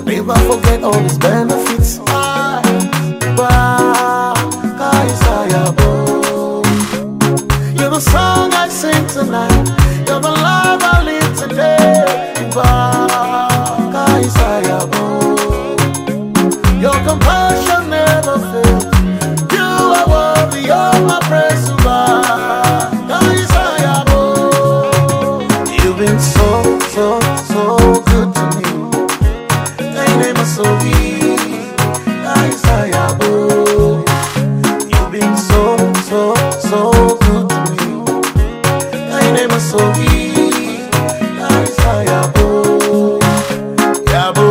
never forget all his benefits. You're the song I sing tonight. You're the love I live today. Your compassion never fails. You are worthy of my praise. You've been so, so, so good to me. Thy name is so easy. You've been so, so, so good to me. Thy name is so easy. Yabo,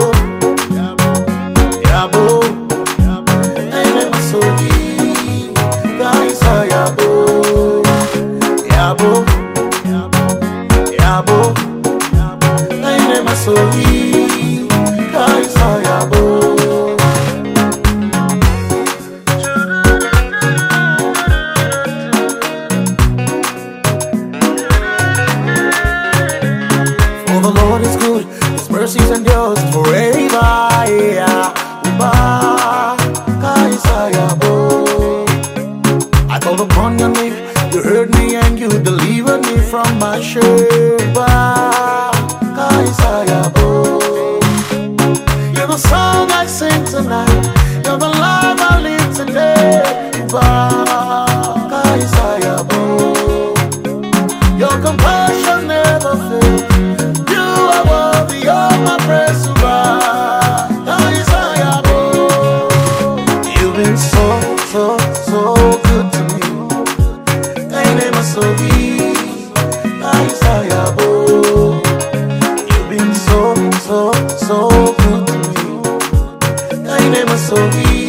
Yabo, thy name is so easy. Yabo, Yabo, Yabo, thy name is so easy. Yabo. For the Lord is good, His mercies endures forever. I called upon your name, you heard me and you delivered me from my shame. You're the song I sing tonight. You're the love I live today. Your compassion never fails. You are worthy of my praise. You've been so, so, so good to me. Thy name is so easy. You've been so, so, so good to me. Thy name is so easy.